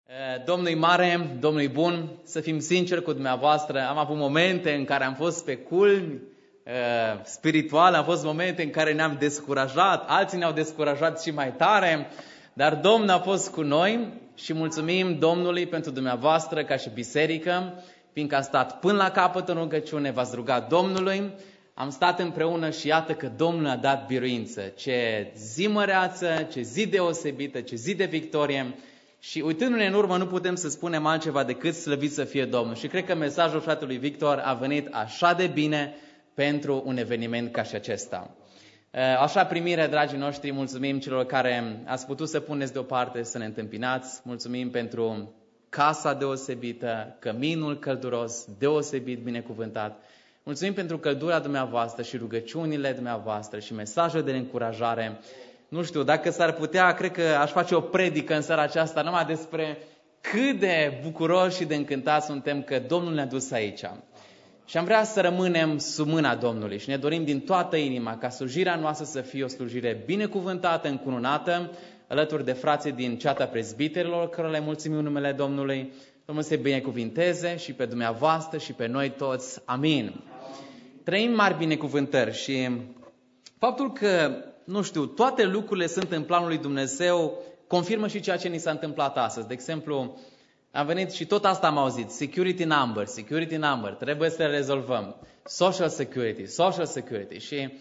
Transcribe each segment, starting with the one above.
Domnul mare, Domnul bun, să fim sinceri cu dumneavoastră, am avut momente în care am fost pe culmi spiritual, am fost momente în care ne-am descurajat, alții ne-au descurajat și mai tare, dar Domnul a fost cu noi și mulțumim Domnului pentru dumneavoastră ca și biserică, fiindcă a stat până la capăt în rugăciune, v-ați rugat Domnului, am stat împreună și iată că Domnul a dat biruință. Ce zi măreață, ce zi deosebită, ce zi de victorie. Și uitându-ne în urmă, nu putem să spunem altceva decât slăvit să fie Domnul. Și cred că mesajul fratelui Victor a venit așa de bine pentru un eveniment ca și acesta. Așa primire, dragii noștri, mulțumim celor care ați putut să puneți deoparte, să ne întâmpinați. Mulțumim pentru casa deosebită, căminul călduros, deosebit binecuvântat. Mulțumim pentru căldura dumneavoastră și rugăciunile dumneavoastră și mesajele de încurajare. Nu știu, dacă s-ar putea, cred că aș face o predică în seara aceasta numai despre cât de bucuroși și de încântați suntem că Domnul ne-a dus aici. Și am vrea să rămânem sub mâna Domnului și ne dorim din toată inima ca slujirea noastră să fie o slujire binecuvântată, încununată, alături de frații din ceata prezbiterilor, cărora le mulțumim în numele Domnului. Domnul să binecuvinteze și pe dumneavoastră și pe noi toți. Amin. Trăim mari binecuvântări și faptul că, nu știu, toate lucrurile sunt în planul lui Dumnezeu, confirmă și ceea ce ni s-a întâmplat astăzi. De exemplu, am venit și tot asta am auzit, security number, trebuie să le rezolvăm. Social security. Și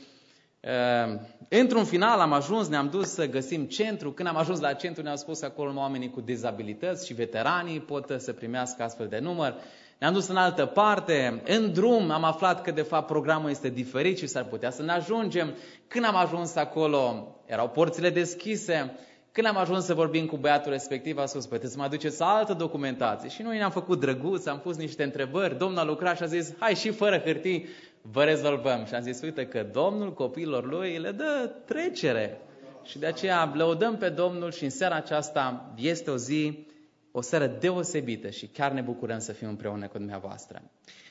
într-un final am ajuns, ne-am dus să găsim centru. Când am ajuns la centru ne-au spus că acolo oamenii cu dizabilități și veteranii pot să primească astfel de număr. Ne-am dus în altă parte, în drum am aflat că de fapt programul este diferit și s-ar putea să ne ajungem. Când am ajuns acolo, erau porțile deschise. Când am ajuns să vorbim cu băiatul respectiv, a spus, puteți să mă aduceți altă documentație. Și noi ne-am făcut drăguți, am pus niște întrebări, Domnul a lucrat și a zis, hai și fără hârtii, vă rezolvăm. Și am zis, uite că Domnul copiilor lui le dă trecere. Și de aceea lăudăm pe Domnul și în seara aceasta este o seară deosebită și chiar ne bucurăm să fim împreună cu dumneavoastră.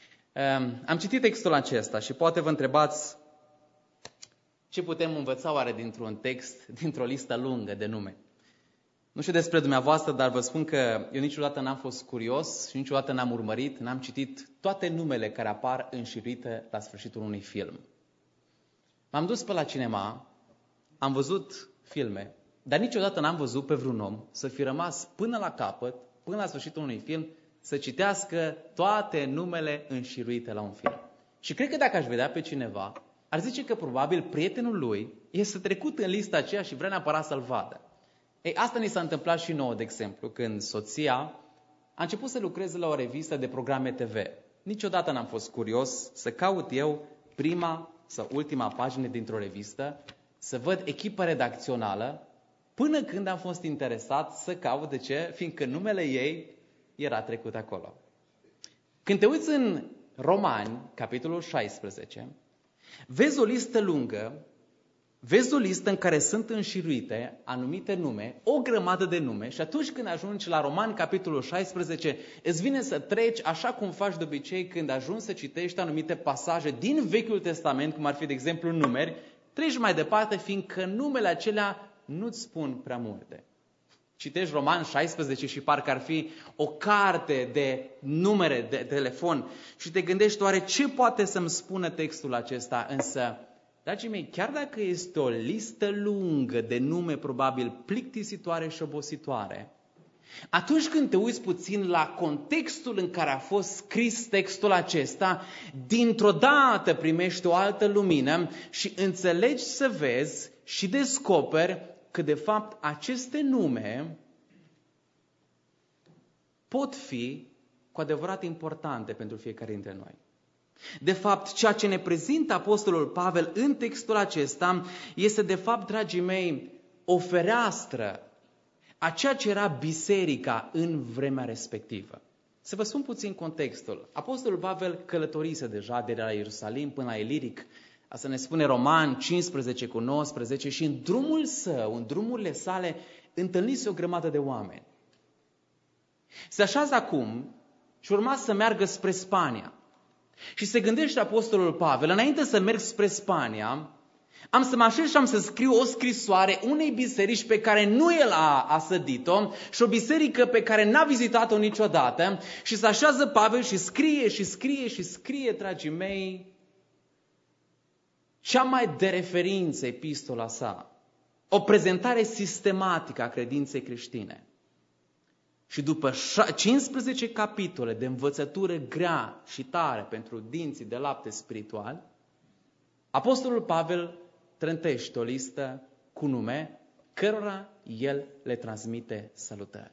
Am citit textul acesta și poate vă întrebați ce putem învăța oare dintr-un text, dintr-o listă lungă de nume. Nu știu despre dumneavoastră, dar vă spun că eu niciodată n-am fost curios și niciodată n-am urmărit, n-am citit toate numele care apar înșiruite la sfârșitul unui film. M-am dus pe la cinema, am văzut filme, dar niciodată n-am văzut pe vreun om să fi rămas până la capăt, până la sfârșitul unui film, să citească toate numele înșiruite la un film. Și cred că dacă aș vedea pe cineva, ar zice că probabil prietenul lui este trecut în lista aceea și vrea neapărat să-l vadă. Ei, asta ni s-a întâmplat și nouă, de exemplu, când soția a început să lucreze la o revistă de programe TV. Niciodată n-am fost curios să caut eu prima sau ultima pagină dintr-o revistă, să văd echipa redacțională, până când am fost interesat să caut. De ce? Fiindcă numele ei era trecut acolo. Când te uiți în Romani, capitolul 16, vezi o listă lungă, vezi o listă în care sunt înșiruite anumite nume, o grămadă de nume, și atunci când ajungi la Romani, capitolul 16, îți vine să treci așa cum faci de obicei când ajungi să citești anumite pasaje din Vechiul Testament, cum ar fi, de exemplu, Numeri, treci mai departe, fiindcă numele acelea nu-ți spun prea multe. Citești Roman 16 și parcă ar fi o carte de numere de telefon și te gândești oare ce poate să-mi spună textul acesta, însă, dragii mei, chiar dacă este o listă lungă de nume probabil plictisitoare și obositoare, atunci când te uiți puțin la contextul în care a fost scris textul acesta, dintr-o dată primești o altă lumină și înțelegi să vezi și descoperi că de fapt aceste nume pot fi cu adevărat importante pentru fiecare dintre noi. De fapt, ceea ce ne prezintă Apostolul Pavel în textul acesta este de fapt, dragii mei, o fereastră a ceea ce era biserica în vremea respectivă. Să vă spun puțin contextul. Apostolul Pavel călătorise deja de la Ierusalim până la Iliric. Asta ne spune Roman 15 cu 19 și în drumul său, în drumurile sale, întâlnise o grămadă de oameni. Se așează acum și urma să meargă spre Spania. Și se gândește Apostolul Pavel, înainte să merg spre Spania, Am să mă așez și am să scriu o scrisoare unei biserici pe care nu el a sădit-o și o biserică pe care n-a vizitat-o niciodată și se așează Pavel și scrie și scrie și scrie, dragii mei, cea mai de referință epistola sa. O prezentare sistematică a credinței creștine. Și după 15 capitole de învățătură grea și tare pentru dinții de lapte spiritual, Apostolul Pavel trântește o listă cu nume cărora el le transmite salutări.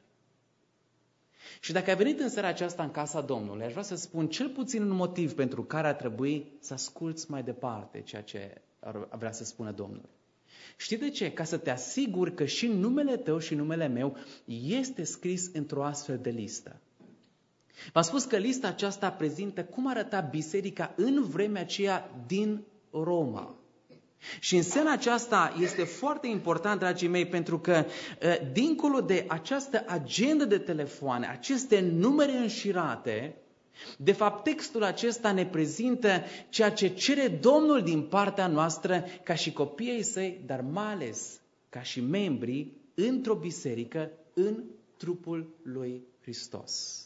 Și dacă ai venit în seara aceasta în casa Domnului, aș vrea să spun cel puțin un motiv pentru care ar trebui să asculți mai departe ceea ce ar vrea să spună Domnul. Știi de ce? Ca să te asiguri că și numele tău și numele meu este scris într-o astfel de listă. V-am spus că lista aceasta prezintă cum arăta biserica în vremea aceea din Roma. Și în seara aceasta este foarte important, dragii mei, pentru că dincolo de această agendă de telefoane, aceste numere înșirate, de fapt textul acesta ne prezintă ceea ce cere Domnul din partea noastră ca și copiii săi, dar mai ales ca și membrii într-o biserică în trupul lui Hristos.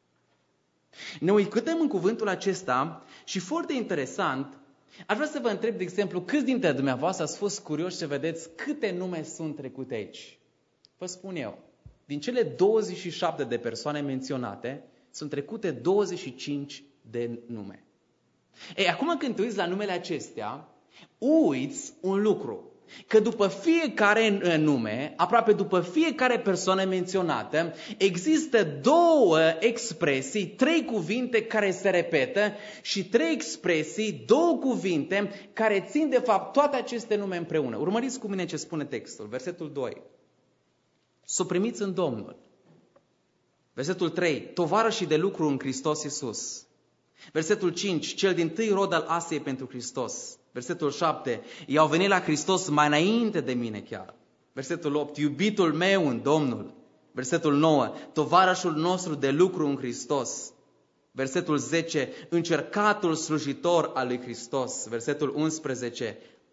Ne uităm în cuvântul acesta și foarte interesant, aș vrea să vă întreb, de exemplu, câți dintre dumneavoastră ați fost curioși să vedeți câte nume sunt trecute aici? Vă spun eu, din cele 27 de persoane menționate, sunt trecute 25 de nume. Ei, acum când te uiți la numele acestea, uiți un lucru. Că după fiecare nume, aproape după fiecare persoană menționată, există două expresii, 3 cuvinte care se repetă și 3 expresii, 2 cuvinte care țin de fapt toate aceste nume împreună. Urmăriți cu mine ce spune textul, versetul 2. S-o primiți în Domnul. Versetul 3, tovarășii de lucru în Hristos Iisus. Versetul 5, cel dintâi rod al Asiei pentru Hristos. Versetul 7, i-au venit la Hristos mai înainte de mine chiar. Versetul 8, iubitul meu în Domnul. Versetul 9, tovarășul nostru de lucru în Hristos. Versetul 10, încercatul slujitor al lui Hristos. Versetul 11,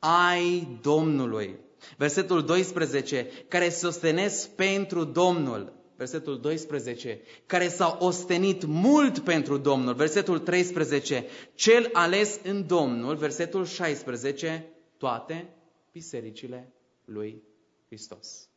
ai Domnului. Versetul 12, care se ostenesc pentru Domnul. Versetul 12, care s-au ostenit mult pentru Domnul. Versetul 13, cel ales în Domnul. Versetul 16, toate bisericile lui Hristos.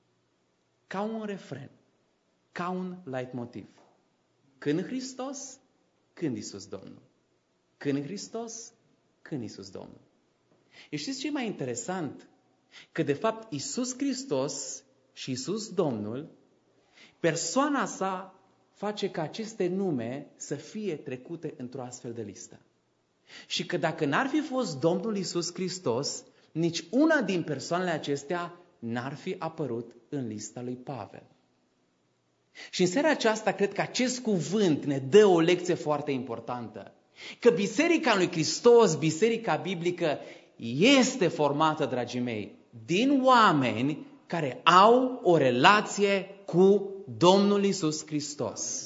Ca un refren, ca un leitmotiv. Când Hristos, când Iisus Domnul. Când Hristos, când Iisus Domnul. Și știți ce e mai interesant? Că de fapt Iisus Hristos și Iisus Domnul, persoana sa face ca aceste nume să fie trecute într-o astfel de listă. Și că dacă n-ar fi fost Domnul Iisus Hristos, nici una din persoanele acestea n-ar fi apărut în lista lui Pavel. Și în seara aceasta cred că acest cuvânt ne dă o lecție foarte importantă. Că Biserica lui Hristos, Biserica Biblică, este formată, dragii mei, din oameni care au o relație cu Domnul Iisus Hristos.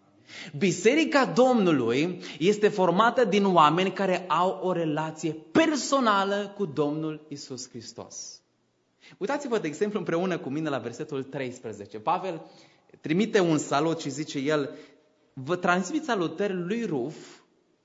Biserica Domnului este formată din oameni care au o relație personală cu Domnul Iisus Hristos. Uitați-vă, de exemplu, împreună cu mine la versetul 13. Pavel trimite un salut și zice el, vă transmit salutări lui Ruf,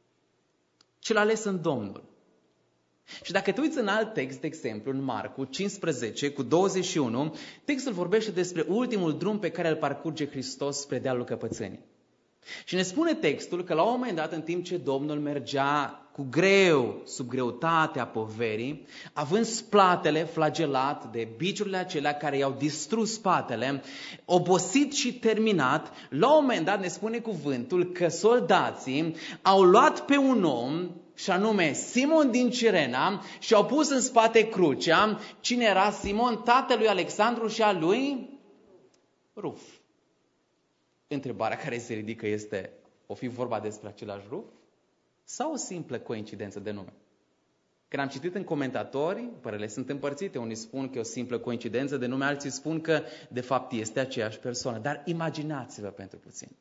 cel ales în Domnul. Și dacă te uiți în alt text, de exemplu, în Marcu 15 cu 21, textul vorbește despre ultimul drum pe care îl parcurge Hristos spre dealul căpățânii. Și ne spune textul că la un moment dat, în timp ce Domnul mergea cu greu, sub greutatea poverii, având splatele flagelat de biciurile acelea care i-au distrus spatele, obosit și terminat, la un moment dat ne spune cuvântul că soldații au luat pe un om, și anume Simon din Cirena, și au pus în spate crucea. Cine era Simon? Tatălui Alexandru și a lui Ruf. Întrebarea care se ridică este, o fi vorba despre același Ruf? Sau o simplă coincidență de nume? Când am citit în comentatori, părerile sunt împărțite. Unii spun că e o simplă coincidență de nume, alții spun că de fapt este aceeași persoană. Dar imaginați-vă pentru puțin.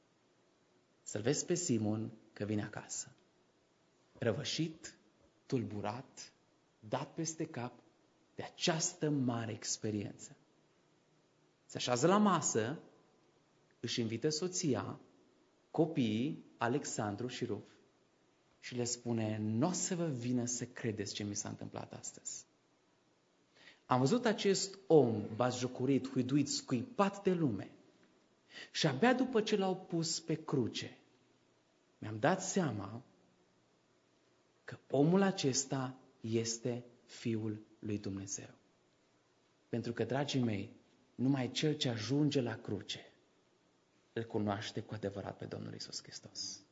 Să-l vezi pe Simon că vine acasă. Răvășit, tulburat, dat peste cap de această mare experiență. Se așează la masă, își invită soția, copiii, Alexandru și Ruf, și le spune: nu o să vă vină să credeți ce mi s-a întâmplat astăzi. Am văzut acest om batjocorit, huiduit, scuipat de lume și abia după ce l-au pus pe cruce, mi-am dat seama că omul acesta este Fiul lui Dumnezeu. Pentru că, dragii mei, numai cel ce ajunge la cruce îl cunoaște cu adevărat pe Domnul Iisus Hristos.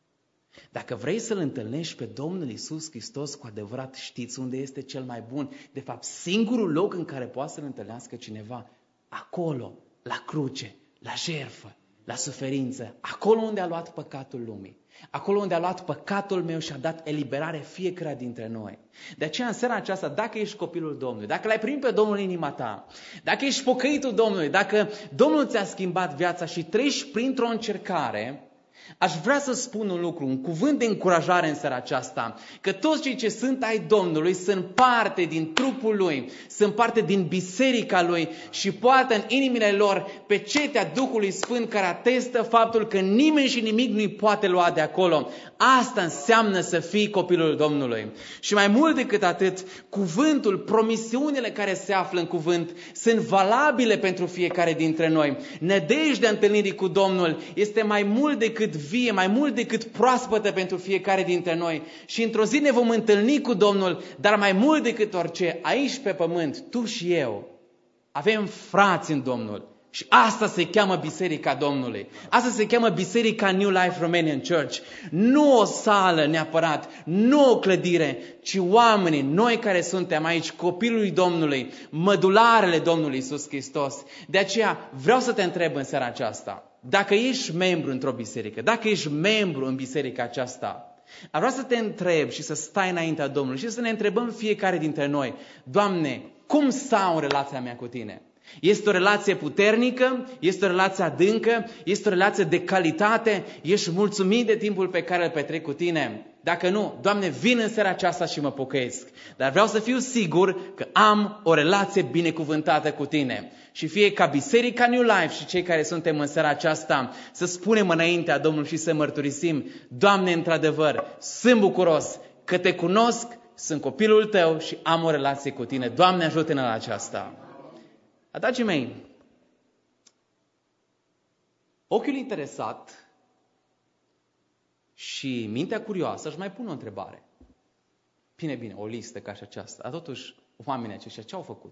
Dacă vrei să-L întâlnești pe Domnul Iisus Hristos cu adevărat, știți unde este cel mai bun? De fapt, singurul loc în care poate să-L întâlnească cineva, acolo, la cruce, la jertfă, la suferință, acolo unde a luat păcatul lumii, acolo unde a luat păcatul meu și a dat eliberare fiecare dintre noi. De aceea, în seara aceasta, dacă ești copilul Domnului, dacă l-ai primit pe Domnul în inima ta, dacă ești pocăitul Domnului, dacă Domnul ți-a schimbat viața și treci printr-o încercare, aș vrea să spun un lucru, un cuvânt de încurajare în seara aceasta, că toți cei ce sunt ai Domnului sunt parte din trupul Lui, sunt parte din biserica Lui și poartă în inimile lor pecetea Duhului Sfânt care atestă faptul că nimeni și nimic nu-i poate lua de acolo. Asta înseamnă să fii copilul Domnului. Și mai mult decât atât, cuvântul, promisiunile care se află în cuvânt sunt valabile pentru fiecare dintre noi. Nădejdea întâlnirii cu Domnul este mai mult decât vie, mai mult decât proaspătă pentru fiecare dintre noi. Și într-o zi ne vom întâlni cu Domnul, dar mai mult decât orice, aici pe pământ, tu și eu, avem frați în Domnul. Și asta se cheamă Biserica Domnului. Asta se cheamă Biserica New Life Romanian Church. Nu o sală neapărat, nu o clădire, ci oamenii, noi care suntem aici, copilul lui Domnului, mădularele Domnului Iisus Hristos. De aceea vreau să te întreb în seara aceasta, dacă ești membru într-o biserică, dacă ești membru în biserica aceasta, ar vrea să te întreb și să stai înaintea Domnului și să ne întrebăm fiecare dintre noi: Doamne, cum stau în relația mea cu Tine? Este o relație puternică? Este o relație adâncă? Este o relație de calitate? Ești mulțumit de timpul pe care îl petrec cu Tine? Dacă nu, Doamne, vin în seara aceasta și mă pocăiesc. Dar vreau să fiu sigur că am o relație binecuvântată cu Tine. Și fie ca Biserica New Life și cei care suntem în seara aceasta să spunem înaintea Domnului și să mărturisim: Doamne, într-adevăr, sunt bucuros că Te cunosc, sunt copilul Tău și am o relație cu Tine. Doamne, ajută-ne la aceasta. Dragii mei, ochiul interesat și mintea curioasă își mai pun o întrebare. Bine, o listă ca și aceasta. Dar totuși, oamenii aceștia ce au făcut?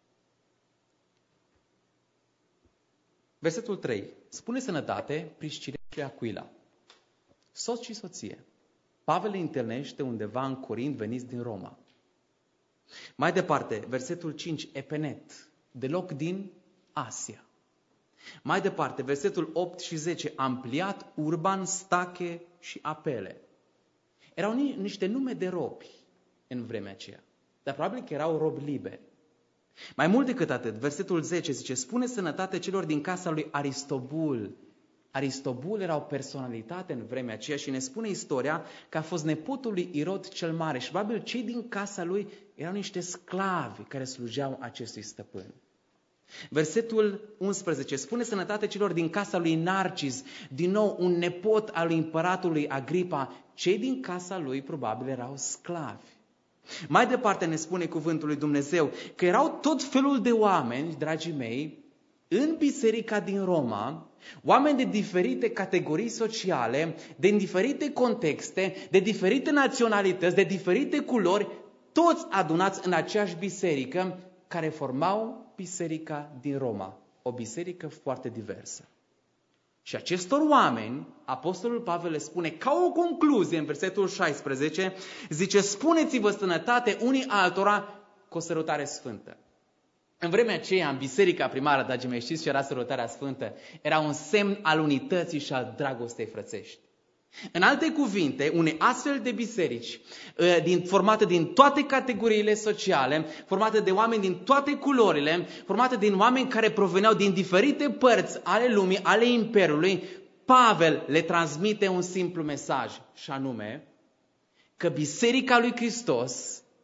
Versetul 3. Spune sănătate Priscile și Aquila, soț și soție. Pavel îi întâlnește undeva în Corint, veniți din Roma. Mai departe, versetul 5. Epenet, deloc din Asia. Mai departe, versetul 8 și 10. Ampliat, Urban, Stache și Apele. Erau niște nume de robi în vremea aceea. Dar probabil că erau robi liberi. Mai mult decât atât, versetul 10 zice: spune sănătate celor din casa lui Aristobul. Aristobul era o personalitate în vremea aceea și ne spune istoria că a fost nepotul lui Irod cel Mare și probabil cei din casa lui erau niște sclavi care slujeau acestui stăpân. Versetul 11 spune sănătate celor din casa lui Narcis, din nou un nepot al lui împăratului Agripa. Cei din casa lui probabil erau sclavi. Mai departe ne spune cuvântul lui Dumnezeu că erau tot felul de oameni, dragii mei, în biserica din Roma, oameni de diferite categorii sociale, din diferite contexte, de diferite naționalități, de diferite culori, toți adunați în aceeași biserică, care formau biserica din Roma, o biserică foarte diversă. Și acestor oameni, apostolul Pavel le spune ca o concluzie în versetul 16, zice: spuneți-vă sănătate unii altora cu o sărutare sfântă. În vremea aceea, în biserica primară, dragii mei, știți ce era sărutarea sfântă? Era un semn al unității și al dragostei frățești. În alte cuvinte, unei astfel de biserici, formate din toate categoriile sociale, formate de oameni din toate culorile, formate din oameni care proveneau din diferite părți ale lumii, ale imperiului, Pavel le transmite un simplu mesaj, și anume că Biserica lui Hristos,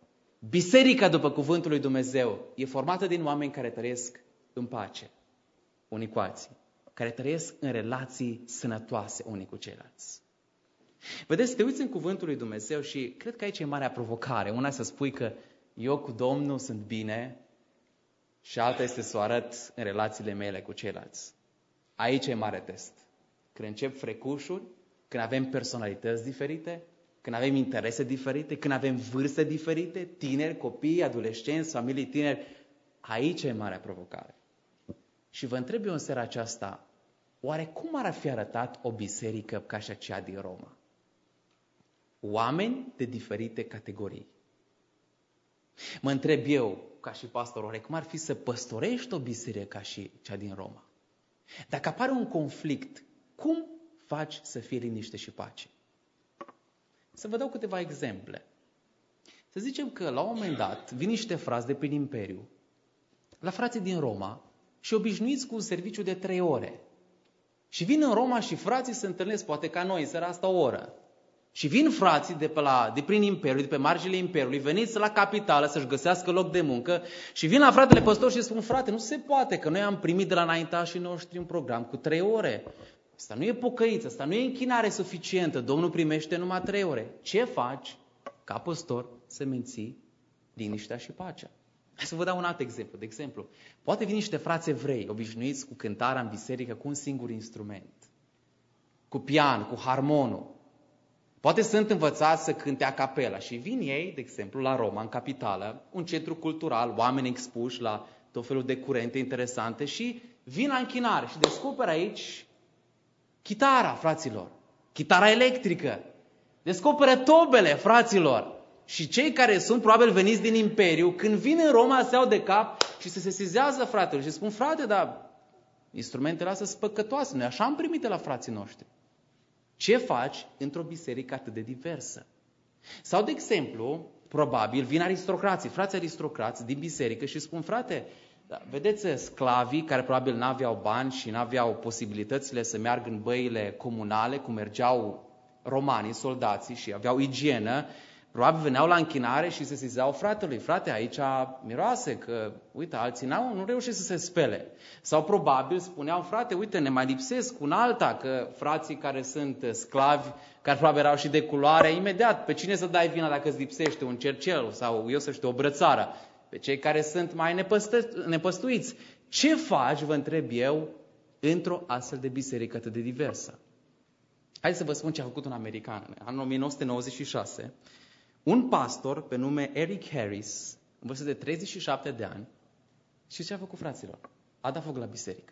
Biserica, după cuvântul lui Dumnezeu, e formată din oameni care trăiesc în pace, unii cu alții, care trăiesc în relații sănătoase unii cu ceilalți. Vedeți, te uiți în cuvântul lui Dumnezeu și cred că aici e marea provocare. Una să spui că eu cu Domnul sunt bine și alta este să o arăt în relațiile mele cu ceilalți. Aici e mare test. Când încep frecușuri, când avem personalități diferite, când avem interese diferite, când avem vârste diferite, tineri, copii, adolescenți, familii tineri, aici e marea provocare. Și vă întreb eu în seara aceasta, oare cum ar fi arătat o biserică ca și aceea din Roma? Oameni de diferite categorii. Mă întreb eu, ca și pastor, oare cum ar fi să păstorești o biserică ca și cea din Roma? Dacă apare un conflict, cum faci să fie liniște și pace? Să vă dau câteva exemple. Să zicem că la un moment dat vin niște frați de prin Imperiu, la frații din Roma, și obișnuiți cu un serviciu de 3 ore. Și vin în Roma și frații se întâlnesc, poate ca noi, în seara asta o oră. Și vin frații de prin Imperiu, de pe marginile Imperiului, veniți la capitală să-și găsească loc de muncă și vin la fratele păstor și spun, frate, nu se poate, că noi am primit de la înaintașii noștri un program cu 3 ore. Asta nu e pocăiță, asta nu e închinare suficientă, Domnul primește numai 3 ore. Ce faci ca păstor să menții liniștea și pacea? Hai să vă dau un alt exemplu. De exemplu, poate vin niște frați evrei obișnuiți cu cântarea în biserică cu un singur instrument, cu pian, cu harmonul. Poate sunt învățați să cânte a capela și vin ei, de exemplu, la Roma, în capitală, un centru cultural, oameni expuși la tot felul de curente interesante și vin la închinare și descoperă aici chitara, fraților, chitara electrică, descoperă tobele, fraților. Și cei care sunt probabil veniți din Imperiu, când vin în Roma, se iau de cap și se sesizează fratele și spun, frate, dar instrumentele astea sunt păcătoase, noi așa am primit de la frații noștri. Ce faci într-o biserică atât de diversă? Sau, de exemplu, probabil vin aristocrații, frații aristocrați din biserică și spun, frate, da, vedeți sclavii care probabil n-aveau bani și n-aveau posibilitățile să meargă în băile comunale, cum mergeau romanii, soldații și aveau igienă, probabil veneau la închinare și se sesizeau fratelui, frate, aici miroase că, uite, alții nu reușesc să se spele. Sau probabil spuneau, frate, uite, ne mai lipsesc un alta, că frații care sunt sclavi, care probabil erau și de culoare, imediat, pe cine să dai vina dacă îți lipsește un cercel sau, eu să știu, o brățară? Pe cei care sunt mai nepăstuiți. Ce faci, vă întreb eu, într-o astfel de biserică atât de diversă? Hai să vă spun ce a făcut un american. În anul 1996, un pastor pe nume Eric Harris, în vârstă de 37 de ani, și ce a făcut, fraților? A dat foc la biserică.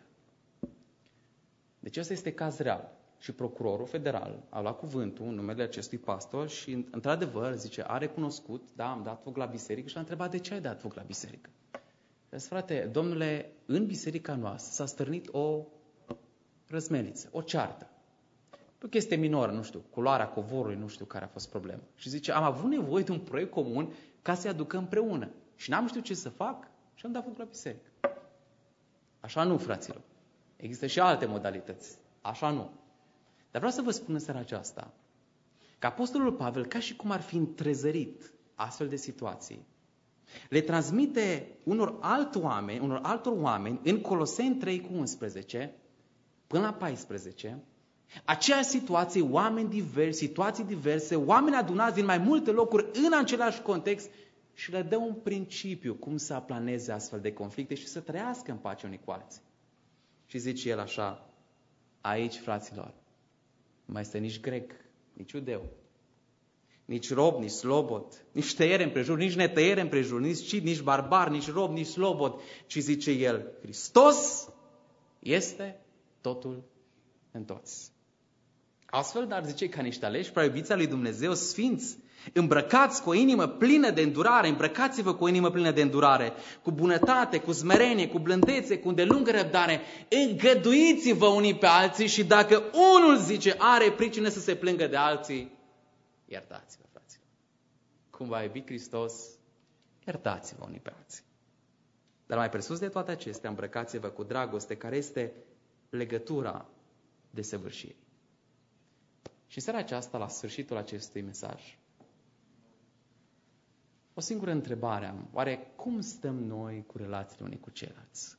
Deci ăsta este caz real. Și procurorul federal a luat cuvântul în numele acestui pastor și, într-adevăr, zice, a recunoscut, da, am dat foc la biserică și a întrebat de ce ai dat foc la biserică. Deci, frate, domnule, în biserica noastră s-a stârnit o răzmeniță, o ceartă. O chestie minoră, nu știu, culoarea covorului, nu știu care a fost problema. Și zice, am avut nevoie de un proiect comun ca să-i aducă împreună. Și n-am știut ce să fac și am dat foc la biserică. Așa nu, fraților. Există și alte modalități. Așa nu. Dar vreau să vă spun în seara aceasta că Apostolul Pavel, ca și cum ar fi întrezărit astfel de situații, le transmite unor altor oameni în Coloseni 3:11 până la 14, aceeași situație, oameni diversi, situații diverse, oameni adunați din mai multe locuri în același context și le dă un principiu cum să aplaneze astfel de conflicte și să trăiască în pace unii cu alții. Și zice el așa, aici, fraților, nu mai este nici grec, nici iudeu, nici rob, nici slobod, nici tăiere împrejur, nici netăiere împrejur, nici cid, nici barbar, nici rob, nici slobod, ci zice el, Hristos este totul în toți. Astfel, dar zice, ca niște aleși, prea iubiți al lui Dumnezeu, sfinți, îmbrăcați cu o inimă plină de îndurare, îmbrăcați-vă cu o inimă plină de îndurare, cu bunătate, cu smerenie, cu blândețe, cu îndelungă răbdare, îngăduiți-vă unii pe alții și dacă unul, zice, are pricină să se plângă de alții, iertați-vă, fraților. Cum va iubi Hristos, iertați-vă unii pe alții. Dar mai presus de toate acestea, îmbrăcați-vă cu dragoste, care este legătura desăvârșirii. Și seara aceasta, la sfârșitul acestui mesaj, O singură întrebare am. Oare cum stăm noi cu relațiile unii cu ceilalți?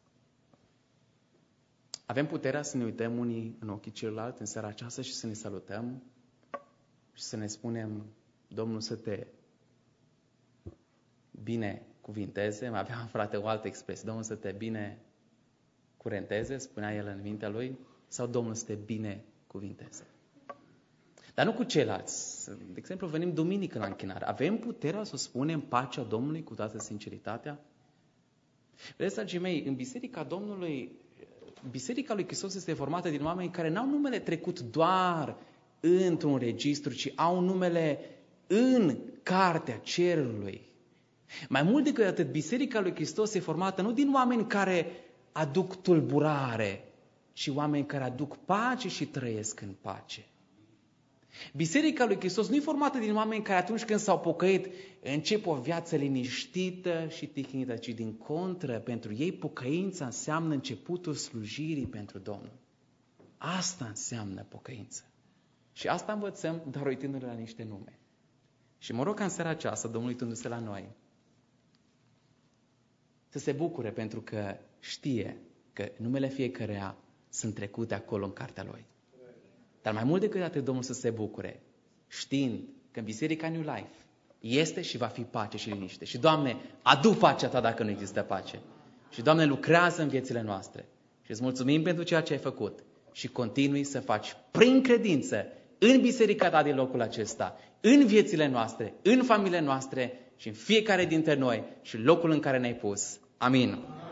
Avem puterea să ne uităm unii în ochii celălalt în seara aceasta și să ne salutăm și să ne spunem, Domnul să te binecuvinteze. Mai avea, frate, o altă expresie. Domnul să te binecurenteze, spunea el în mintea lui, sau Domnul să te binecuvinteze. Dar nu cu ceilalți. De exemplu, venim duminică la închinare. Avem puterea să spunem pacea Domnului cu toată sinceritatea? Vedeți, dragii mei, în Biserica Domnului, Biserica lui Hristos este formată din oameni care n-au numele trecut doar într-un registru, ci au numele în cartea cerului. Mai mult decât atât, Biserica lui Hristos este formată nu din oameni care aduc tulburare, ci oameni care aduc pace și trăiesc în pace. Biserica lui Hristos nu e formată din oameni care atunci când s-au pocăit încep o viață liniștită și tihnită, ci din contră, pentru ei pocăința înseamnă începutul slujirii pentru Domnul. Asta înseamnă pocăință. Și asta învățăm doar uitându-ne la niște nume. Și mă rog ca în seara aceasta, Domnul uitându-se la noi, să se bucure pentru că știe că numele fiecăruia sunt trecute acolo în cartea Lui. Dar mai mult decât atât, Domnul să se bucure, știind că în Biserica New Life este și va fi pace și liniște. Și, Doamne, adu pacea Ta dacă nu există pace. Și, Doamne, lucrează în viețile noastre. Și îți mulțumim pentru ceea ce ai făcut. Și continui să faci prin credință în Biserica Ta din locul acesta, în viețile noastre, în familiile noastre și în fiecare dintre noi și locul în care ne-ai pus. Amin.